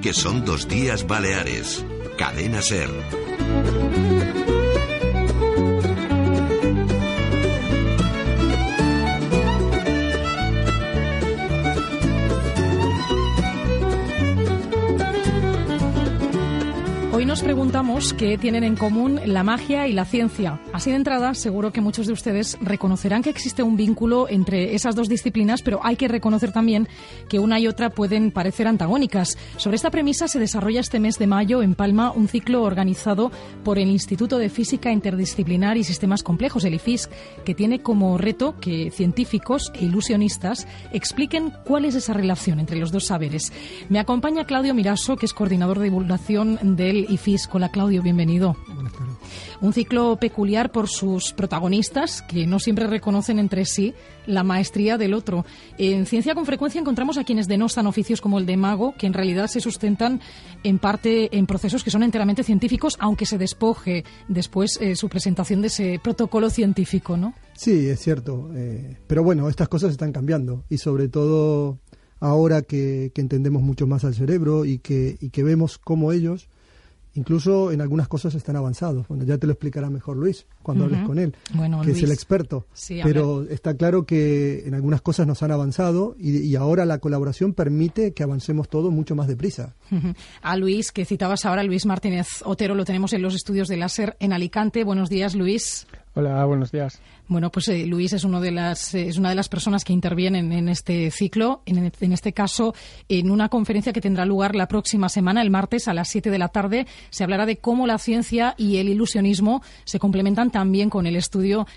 que son 2 días Baleares. Cadena SER. Hoy nos preguntamos qué tienen en común la magia y la ciencia. Así de entrada, seguro que muchos de ustedes reconocerán que existe un vínculo entre esas dos disciplinas, pero hay que reconocer también que una y otra pueden parecer antagónicas. Sobre esta premisa se desarrolla este mes de mayo en Palma un ciclo organizado por el Instituto de Física Interdisciplinar y Sistemas Complejos, el IFISC, que tiene como reto que científicos e ilusionistas expliquen cuál es esa relación entre los dos saberes. Me acompaña Claudio Miraso, que es coordinador de divulgación del IFISC. Hola, Claudio, bienvenido. Buenas tardes. Un ciclo peculiar por sus protagonistas, que no siempre reconocen entre sí la maestría del otro. En ciencia, con frecuencia encontramos a quienes denostan oficios como el de mago, que en realidad se sustentan en parte en procesos que son enteramente científicos, aunque se despoje después su presentación de ese protocolo científico, ¿no? Sí, es cierto. Pero bueno, estas cosas están cambiando y sobre todo ahora que entendemos mucho más al cerebro y que vemos cómo ellos incluso en algunas cosas están avanzados. Bueno, ya te lo explicará mejor Luis cuando hables con él, bueno, que Luis, es el experto. Sí, pero está claro que en algunas cosas nos han avanzado y ahora la colaboración permite que avancemos todo mucho más deprisa. A Luis, que citabas ahora, Luis Martínez Otero, lo tenemos en los estudios de láser en Alicante. Buenos días, Luis. Hola, buenos días. Bueno, pues Luis es una de las personas que intervienen en este ciclo, en este caso en una conferencia que tendrá lugar la próxima semana, el martes a las 7 de la tarde. Se hablará de cómo la ciencia y el ilusionismo se complementan también con el estudio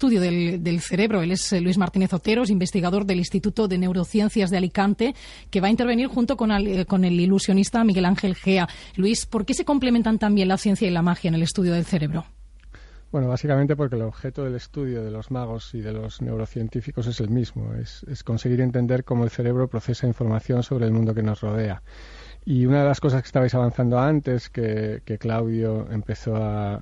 del cerebro. Él es Luis Martínez Otero, es investigador del Instituto de Neurociencias de Alicante, que va a intervenir junto con el ilusionista Miguel Ángel Gea. Luis, ¿por qué se complementan también la ciencia y la magia en el estudio del cerebro? Bueno, básicamente porque el objeto del estudio de los magos y de los neurocientíficos es el mismo, es conseguir entender cómo el cerebro procesa información sobre el mundo que nos rodea. Y una de las cosas que estabais avanzando antes, que Claudio empezó a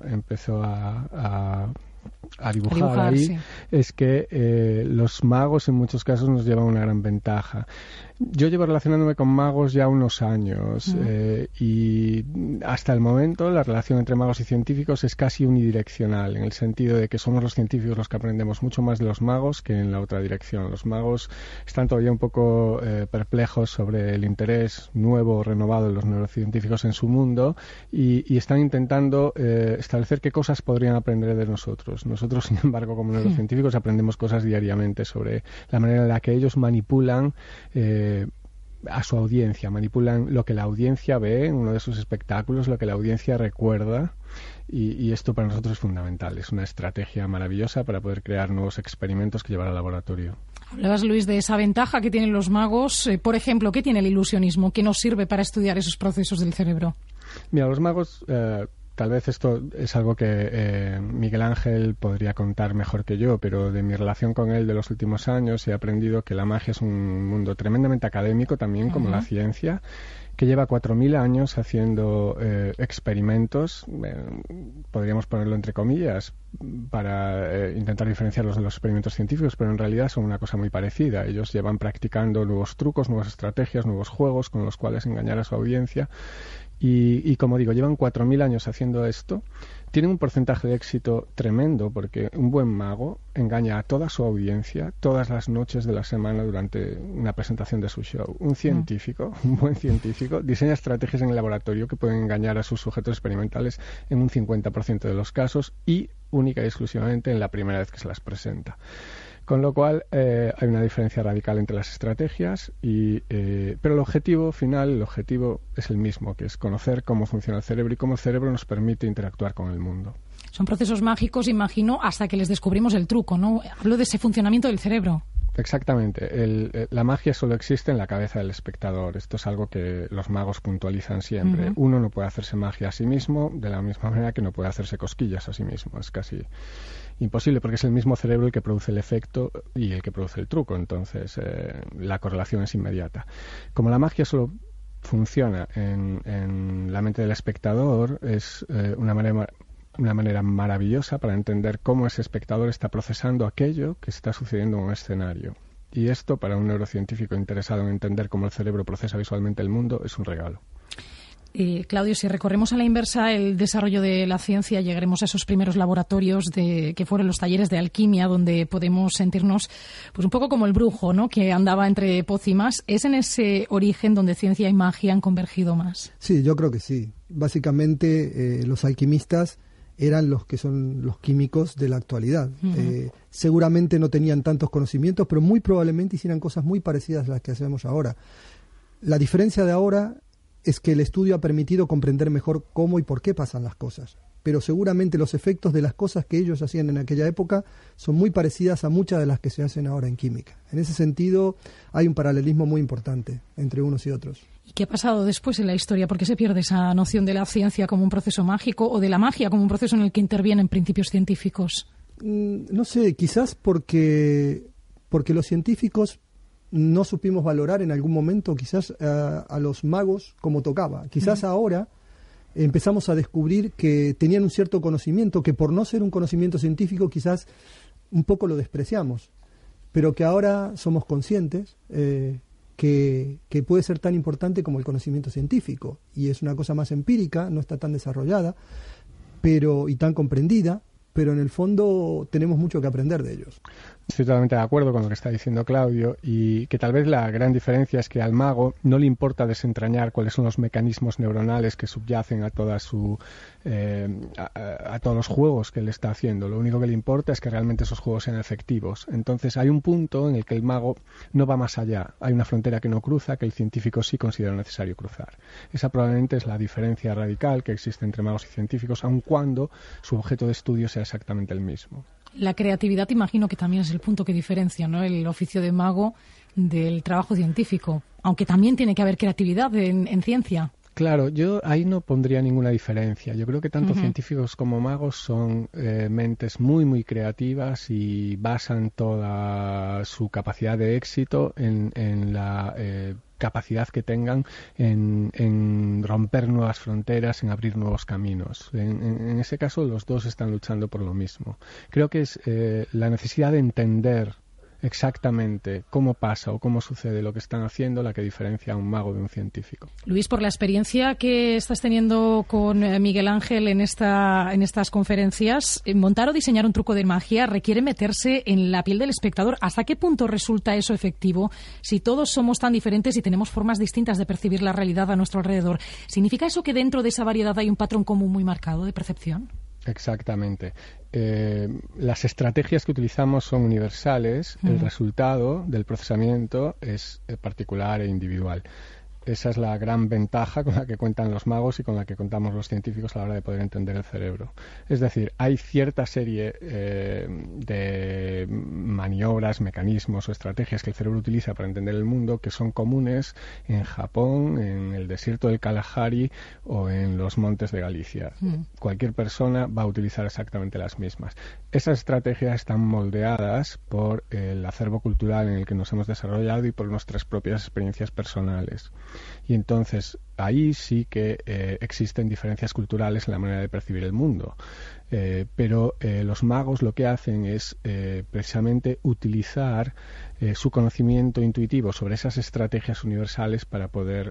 dibujar ahí, sí, es que los magos en muchos casos nos llevan una gran ventaja. Yo llevo relacionándome con magos ya unos años y hasta el momento la relación entre magos y científicos es casi unidireccional, en el sentido de que somos los científicos los que aprendemos mucho más de los magos que en la otra dirección. Los magos están todavía un poco perplejos sobre el interés nuevo o renovado de los neurocientíficos en su mundo y están intentando establecer qué cosas podrían aprender de nosotros. Nosotros, sin embargo, como neurocientíficos aprendemos cosas diariamente sobre la manera en la que ellos manipulan a su audiencia, manipulan lo que la audiencia ve en uno de sus espectáculos, lo que la audiencia recuerda, y esto para nosotros es fundamental. Es una estrategia maravillosa para poder crear nuevos experimentos que llevar al laboratorio. Hablabas, Luis, de esa ventaja que tienen los magos. Por ejemplo, ¿qué tiene el ilusionismo? ¿Qué nos sirve para estudiar esos procesos del cerebro? Mira, los magos... Tal vez esto es algo que Miguel Ángel podría contar mejor que yo, pero de mi relación con él de los últimos años he aprendido que la magia es un mundo tremendamente académico también, como la ciencia, que lleva 4.000 años haciendo experimentos, podríamos ponerlo entre comillas, para intentar diferenciarlos de los experimentos científicos, pero en realidad son una cosa muy parecida. Ellos llevan practicando nuevos trucos, nuevas estrategias, nuevos juegos con los cuales engañar a su audiencia. Y como digo, llevan 4.000 años haciendo esto. Tienen un porcentaje de éxito tremendo porque un buen mago engaña a toda su audiencia todas las noches de la semana durante una presentación de su show. Un científico, un buen científico, diseña estrategias en el laboratorio que pueden engañar a sus sujetos experimentales en un 50% de los casos y única y exclusivamente en la primera vez que se las presenta. Con lo cual hay una diferencia radical entre las estrategias, pero el objetivo final, el objetivo es el mismo, que es conocer cómo funciona el cerebro y cómo el cerebro nos permite interactuar con el mundo. Son procesos mágicos, imagino, hasta que les descubrimos el truco, ¿no? Hablo de ese funcionamiento del cerebro. Exactamente. La magia solo existe en la cabeza del espectador. Esto es algo que los magos puntualizan siempre. Uno no puede hacerse magia a sí mismo de la misma manera que no puede hacerse cosquillas a sí mismo. Es casi imposible porque es el mismo cerebro el que produce el efecto y el que produce el truco. Entonces, la correlación es inmediata. Como la magia solo funciona en la mente del espectador, es una manera maravillosa para entender cómo ese espectador está procesando aquello que está sucediendo en un escenario. Y esto, para un neurocientífico interesado en entender cómo el cerebro procesa visualmente el mundo, es un regalo. Claudio, si recorremos a la inversa el desarrollo de la ciencia, llegaremos a esos primeros laboratorios que fueron los talleres de alquimia, donde podemos sentirnos pues un poco como el brujo, ¿no?, que andaba entre pócimas. ¿Es en ese origen donde ciencia y magia han convergido más? Sí, yo creo que sí. Básicamente los alquimistas eran los que son los químicos de la actualidad. Seguramente no tenían tantos conocimientos, pero muy probablemente hicieran cosas muy parecidas a las que hacemos ahora. La diferencia de ahora es que el estudio ha permitido comprender mejor cómo y por qué pasan las cosas. Pero seguramente los efectos de las cosas que ellos hacían en aquella época son muy parecidas a muchas de las que se hacen ahora en química. En ese sentido, hay un paralelismo muy importante entre unos y otros. ¿Y qué ha pasado después en la historia? ¿Por qué se pierde esa noción de la ciencia como un proceso mágico o de la magia como un proceso en el que intervienen principios científicos? No sé, quizás porque los científicos no supimos valorar en algún momento quizás a los magos como tocaba. Quizás ahora empezamos a descubrir que tenían un cierto conocimiento, que por no ser un conocimiento científico quizás un poco lo despreciamos, pero que ahora somos conscientes que puede ser tan importante como el conocimiento científico, y es una cosa más empírica, no está tan desarrollada y tan comprendida, pero en el fondo tenemos mucho que aprender de ellos. Estoy totalmente de acuerdo con lo que está diciendo Claudio, y que tal vez la gran diferencia es que al mago no le importa desentrañar cuáles son los mecanismos neuronales que subyacen a toda a todos los juegos que él está haciendo. Lo único que le importa es que realmente esos juegos sean efectivos. Entonces hay un punto en el que el mago no va más allá. Hay una frontera que no cruza, que el científico sí considera necesario cruzar. Esa probablemente es la diferencia radical que existe entre magos y científicos, aun cuando su objeto de estudio sea exactamente el mismo. La creatividad, imagino que también es el punto que diferencia, ¿no?, el oficio de mago del trabajo científico, aunque también tiene que haber creatividad en ciencia. Claro, yo ahí no pondría ninguna diferencia. Yo creo que tanto científicos como magos son mentes muy, muy creativas y basan toda su capacidad de éxito en la capacidad que tengan en romper nuevas fronteras, en abrir nuevos caminos. En ese caso, los dos están luchando por lo mismo. Creo que es la necesidad de entender exactamente cómo pasa o cómo sucede lo que están haciendo la que diferencia a un mago de un científico. Luis, por la experiencia que estás teniendo con Miguel Ángel en estas conferencias, montar o diseñar un truco de magia requiere meterse en la piel del espectador. ¿Hasta qué punto resulta eso efectivo si todos somos tan diferentes y tenemos formas distintas de percibir la realidad a nuestro alrededor? ¿Significa eso que dentro de esa variedad hay un patrón común muy marcado de percepción? Exactamente. Las estrategias que utilizamos son universales, el resultado del procesamiento es particular e individual. Esa es la gran ventaja con la que cuentan los magos y con la que contamos los científicos a la hora de poder entender el cerebro. Es decir, hay cierta serie de maniobras, mecanismos o estrategias que el cerebro utiliza para entender el mundo que son comunes en Japón, en el desierto del Kalahari o en los montes de Galicia. Cualquier persona va a utilizar exactamente las mismas. Esas estrategias están moldeadas por el acervo cultural en el que nos hemos desarrollado y por nuestras propias experiencias personales. Y entonces ahí sí que existen diferencias culturales en la manera de percibir el mundo. Pero los magos lo que hacen es precisamente utilizar su conocimiento intuitivo sobre esas estrategias universales para poder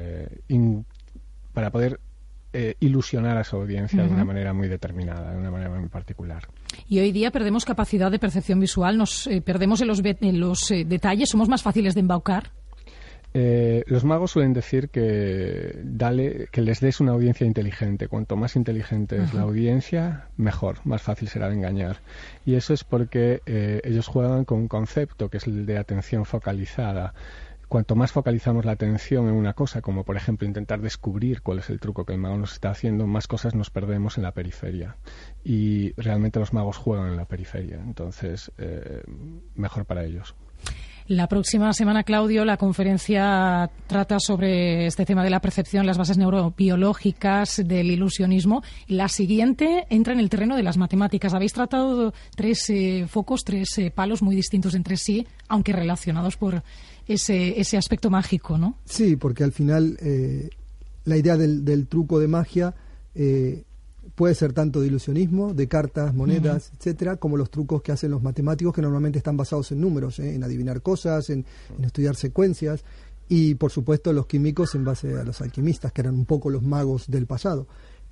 ilusionar a su audiencia de una manera muy determinada, de una manera muy particular. Y hoy día perdemos capacidad de percepción visual, nos perdemos en los detalles, somos más fáciles de embaucar. Los magos suelen decir que les des una audiencia inteligente. Cuanto más inteligente es la audiencia, mejor, más fácil será de engañar. Y eso es porque ellos juegan con un concepto que es el de atención focalizada. Cuanto más focalizamos la atención en una cosa, como por ejemplo intentar descubrir cuál es el truco que el mago nos está haciendo, más cosas nos perdemos en la periferia. Y realmente los magos juegan en la periferia, entonces mejor para ellos. La próxima semana, Claudio, la conferencia trata sobre este tema de la percepción, las bases neurobiológicas del ilusionismo. La siguiente entra en el terreno de las matemáticas. Habéis tratado tres focos, tres palos muy distintos entre sí, aunque relacionados por ese aspecto mágico, ¿no? Sí, porque al final la idea del truco de magia puede ser tanto de ilusionismo, de cartas, monedas, etcétera, como los trucos que hacen los matemáticos, que normalmente están basados en números, en adivinar cosas, en estudiar secuencias. y por supuesto los químicos en base a los alquimistas, que eran un poco los magos del pasado.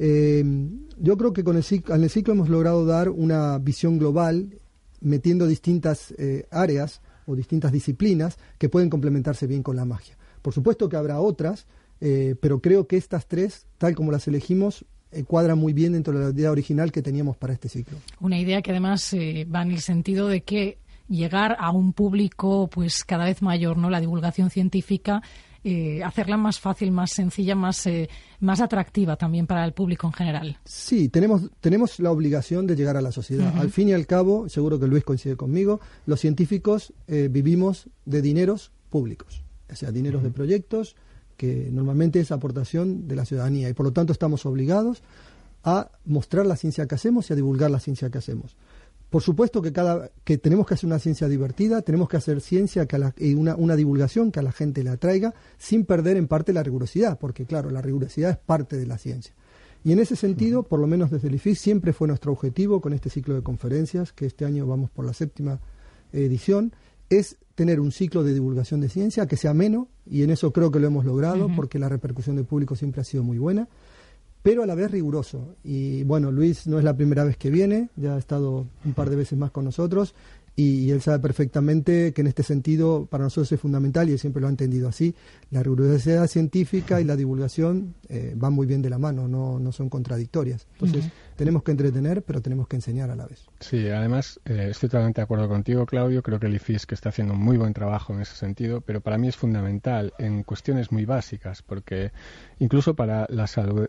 Yo creo que en el ciclo hemos logrado dar una visión global, metiendo distintas áreas o distintas disciplinas que pueden complementarse bien con la magia. Por supuesto que habrá otras, pero creo que estas tres, tal como las elegimos, cuadran muy bien dentro de la idea original que teníamos para este ciclo. Una idea que además va en el sentido de que llegar a un público pues cada vez mayor, ¿no? La divulgación científica, hacerla más fácil, más sencilla, más atractiva también para el público en general. Sí, tenemos la obligación de llegar a la sociedad. Uh-huh. Al fin y al cabo, seguro que Luis coincide conmigo, los científicos vivimos de dineros públicos, o sea, dineros de proyectos, que normalmente es aportación de la ciudadanía, y por lo tanto estamos obligados a mostrar la ciencia que hacemos y a divulgar la ciencia que hacemos. Por supuesto que tenemos que hacer una ciencia divertida, tenemos que hacer ciencia y una divulgación que a la gente le atraiga, sin perder en parte la rigurosidad, porque claro, la rigurosidad es parte de la ciencia. Y en ese sentido, por lo menos desde el IFIS, siempre fue nuestro objetivo con este ciclo de conferencias, que este año vamos por la 7ª edición, es tener un ciclo de divulgación de ciencia que sea ameno, y en eso creo que lo hemos logrado, porque la repercusión del público siempre ha sido muy buena, pero a la vez riguroso. Y bueno, Luis no es la primera vez que viene, ya ha estado un par de veces más con nosotros, y él sabe perfectamente que en este sentido para nosotros es fundamental, y él siempre lo ha entendido así. La rigurosidad científica y la divulgación van muy bien de la mano, no son contradictorias. Entonces tenemos que entretener, pero tenemos que enseñar a la vez. Sí, además estoy totalmente de acuerdo contigo, Claudio. Creo que el IFIS que está haciendo un muy buen trabajo en ese sentido, pero para mí es fundamental en cuestiones muy básicas, porque incluso para la salud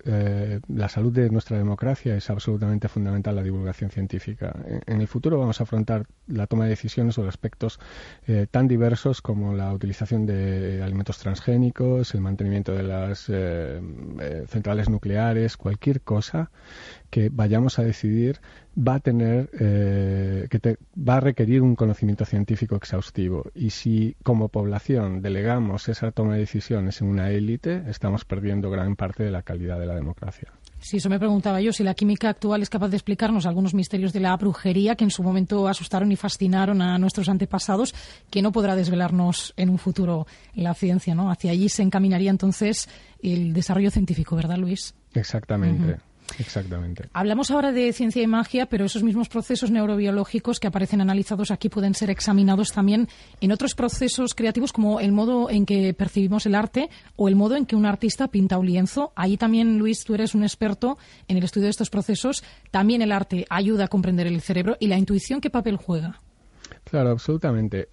de nuestra democracia es absolutamente fundamental la divulgación científica. En el futuro vamos a afrontar la toma de decisiones sobre aspectos tan diversos como la utilización de alimentos transgénicos, el mantenimiento de las centrales nucleares, cualquier cosa que vayamos a decidir va a requerir un conocimiento científico exhaustivo, y si como población delegamos esa toma de decisiones en una élite, estamos perdiendo gran parte de la calidad de la democracia. Sí, eso me preguntaba yo, si la química actual es capaz de explicarnos algunos misterios de la brujería que en su momento asustaron y fascinaron a nuestros antepasados, que no podrá desvelarnos en un futuro la ciencia, ¿no? Hacia allí se encaminaría entonces el desarrollo científico, ¿verdad, Luis? Exactamente. Exactamente. Hablamos ahora de ciencia y magia, pero esos mismos procesos neurobiológicos que aparecen analizados aquí pueden ser examinados también en otros procesos creativos, como el modo en que percibimos el arte o el modo en que un artista pinta un lienzo. Ahí también, Luis, tú eres un experto en el estudio de estos procesos. También el arte ayuda a comprender el cerebro y la intuición, ¿qué papel juega? Claro, absolutamente.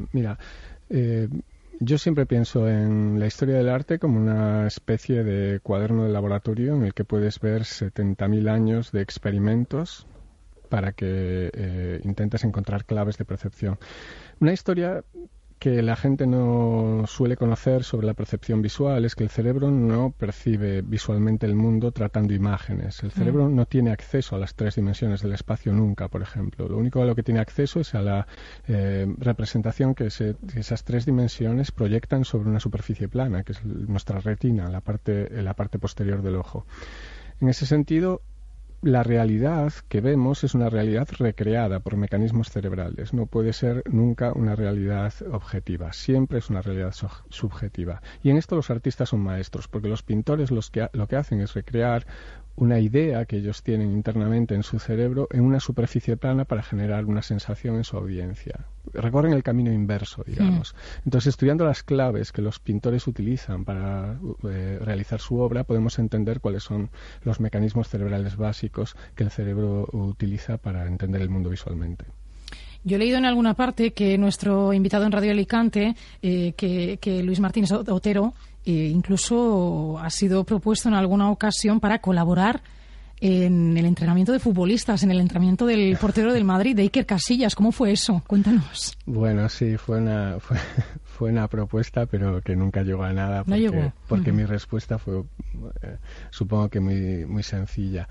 Yo siempre pienso en la historia del arte como una especie de cuaderno de laboratorio en el que puedes ver 70.000 años de experimentos para que intentes encontrar claves de percepción. Una historia que la gente no suele conocer sobre la percepción visual es que el cerebro no percibe visualmente el mundo tratando imágenes. El cerebro no tiene acceso a las 3 dimensiones del espacio nunca, por ejemplo. Lo único a lo que tiene acceso es a la representación que esas 3 dimensiones proyectan sobre una superficie plana, que es nuestra retina, la parte posterior del ojo. En ese sentido, la realidad que vemos es una realidad recreada por mecanismos cerebrales. No puede ser nunca una realidad objetiva. Siempre es una realidad subjetiva. Y en esto los artistas son maestros, porque los pintores lo que hacen es recrear una idea que ellos tienen internamente en su cerebro en una superficie plana para generar una sensación en su audiencia. Recorren el camino inverso, digamos. Entonces, estudiando las claves que los pintores utilizan para realizar su obra, podemos entender cuáles son los mecanismos cerebrales básicos que el cerebro utiliza para entender el mundo visualmente. Yo he leído en alguna parte que nuestro invitado en Radio Alicante, que Luis Martínez Otero, incluso ha sido propuesto en alguna ocasión para colaborar en el entrenamiento de futbolistas, en el entrenamiento del portero del Madrid, de Iker Casillas. ¿Cómo fue eso? Cuéntanos. Bueno, sí, fue una propuesta, pero que nunca llegó a nada. No llegó. Porque mi respuesta fue, supongo que muy, muy sencilla.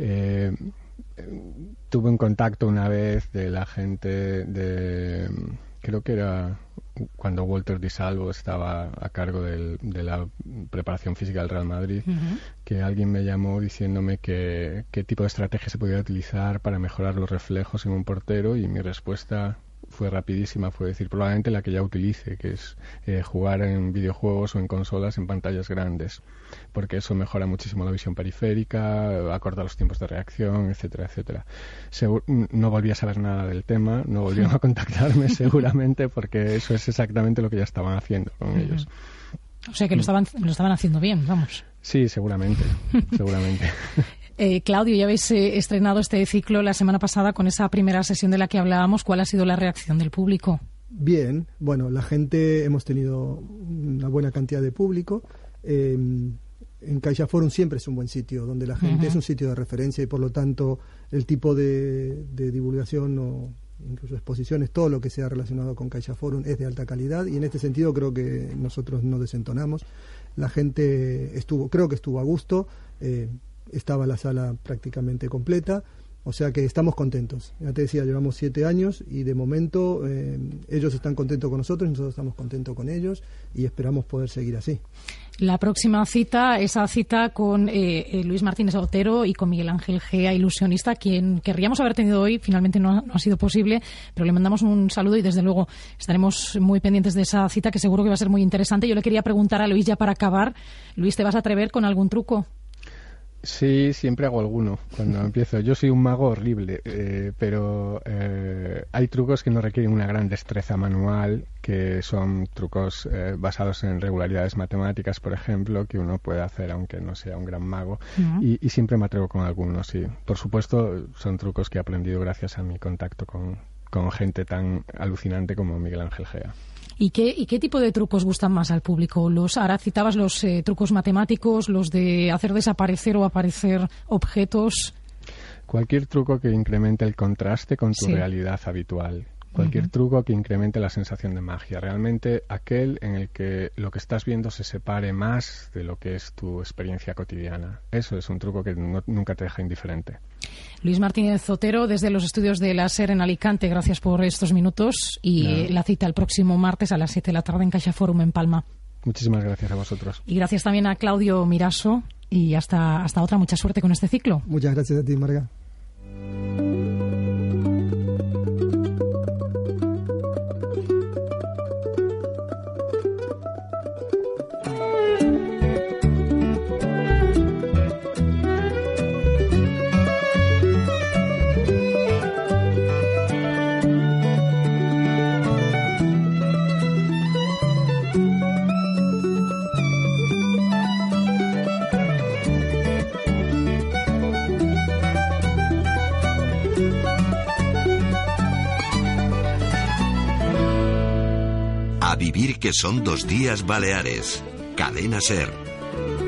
Tuve un contacto una vez de la gente creo que era cuando Walter Di Salvo estaba a cargo de la preparación física del Real Madrid, que alguien me llamó diciéndome qué tipo de estrategia se podía utilizar para mejorar los reflejos en un portero, y mi respuesta fue rapidísima, fue decir, probablemente la que ya utilice, que es jugar en videojuegos o en consolas en pantallas grandes, porque eso mejora muchísimo la visión periférica, acorta los tiempos de reacción, etcétera, etcétera. No volví a saber nada del tema, no volvieron a contactarme seguramente, porque eso es exactamente lo que ya estaban haciendo con ellos. O sea que lo estaban haciendo bien, vamos. Sí, seguramente. Claudio, ya habéis estrenado este ciclo la semana pasada con esa primera sesión de la que hablábamos. ¿Cuál ha sido la reacción del público? Bien, bueno, la gente, hemos tenido una buena cantidad de público. En CaixaForum siempre es un buen sitio, donde la gente es un sitio de referencia y por lo tanto el tipo de divulgación o incluso exposiciones, todo lo que sea relacionado con CaixaForum es de alta calidad y en este sentido creo que nosotros no desentonamos. La gente creo que estuvo a gusto, estaba la sala prácticamente completa, o sea que estamos contentos. Ya te decía, llevamos 7 años y de momento ellos están contentos con nosotros, nosotros estamos contentos con ellos y esperamos poder seguir así. La próxima cita, esa cita con Luis Martínez Otero y con Miguel Ángel Gea, ilusionista, quien querríamos haber tenido hoy, finalmente no ha sido posible, pero le mandamos un saludo y desde luego estaremos muy pendientes de esa cita que seguro que va a ser muy interesante. Yo le quería preguntar a Luis ya para acabar. Luis, ¿te vas a atrever con algún truco? Sí, siempre hago alguno cuando empiezo. Yo soy un mago horrible, pero hay trucos que no requieren una gran destreza manual, que son trucos basados en regularidades matemáticas, por ejemplo, que uno puede hacer aunque no sea un gran mago. Y siempre me atrevo con algunos, sí. Por supuesto, son trucos que he aprendido gracias a mi contacto con gente tan alucinante como Miguel Ángel Gea. ¿Y qué tipo de trucos gustan más al público? Ahora citabas los trucos matemáticos, los de hacer desaparecer o aparecer objetos. Cualquier truco que incremente el contraste con tu realidad habitual. Cualquier truco que incremente la sensación de magia. Realmente aquel en el que lo que estás viendo se separe más de lo que es tu experiencia cotidiana. Eso es un truco que nunca te deja indiferente. Luis Martínez Otero, desde los estudios de la SER en Alicante, gracias por estos minutos y la cita el próximo martes a las 7 de la tarde en CaixaForum en Palma. Muchísimas gracias a vosotros. Y gracias también a Claudio Miraso y hasta otra. Mucha suerte con este ciclo. Muchas gracias a ti, Marga. A vivir que son 2 días Baleares. Cadena SER.